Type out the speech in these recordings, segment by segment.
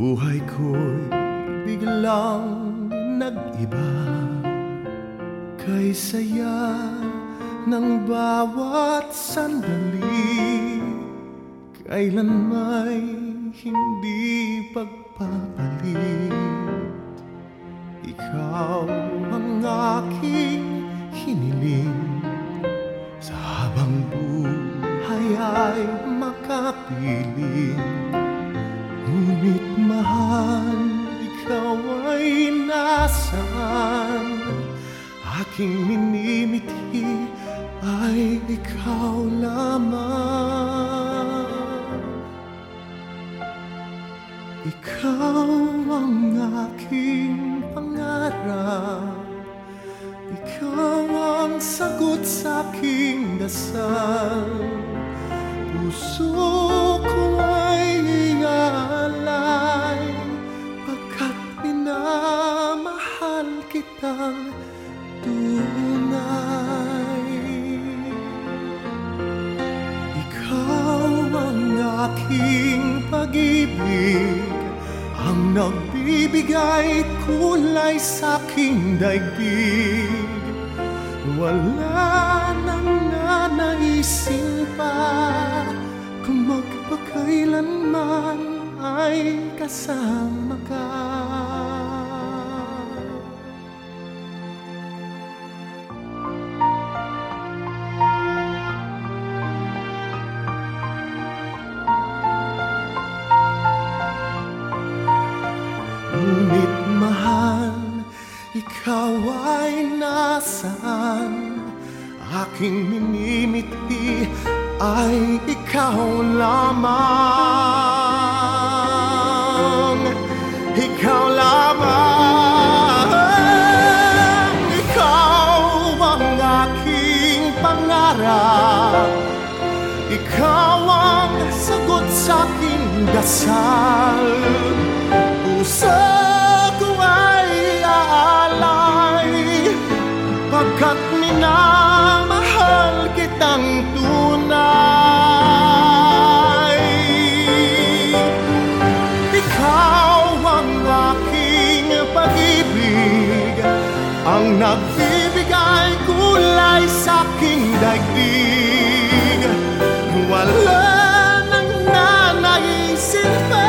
Buhay ko'y biglang nag-iba, kay saya ng bawat sandali, kailan may hindi pagpapalit. Ikaw ang aking hiniling, sa habang buhay ay makapiling. Ngunit mahal, ikaw ay nasaan? Aking minimithi ay ikaw lamang. Ikaw ang aking pangarap, ikaw ang sagot sa aking dasal. Puso ko ay iaalay, pagkat minamahal kitang tunay. Ikaw ang aking pag-ibig, ang nagbibigay kulay sa aking daigdig. Wala nang nanaisin pa, kung magpakailanman ay kasama ka. Ngunit mahal, ikaw ay nasaan? Aking minimithi ay ikaw lamang. Ikaw lamang. Ikaw ang aking pangarap, ikaw ang sagot sa aking dasal. Puso ko ay aalay, pagkat minamahal kitang tunay. Ikaw ang aking pag-ibig, ang nagbibigay kulay sa aking daigdig. Wala nang nanaisin pa,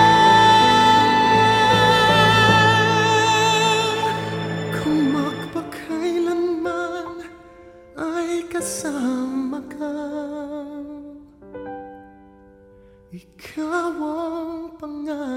kasama ka. Ikaw ang pangarap.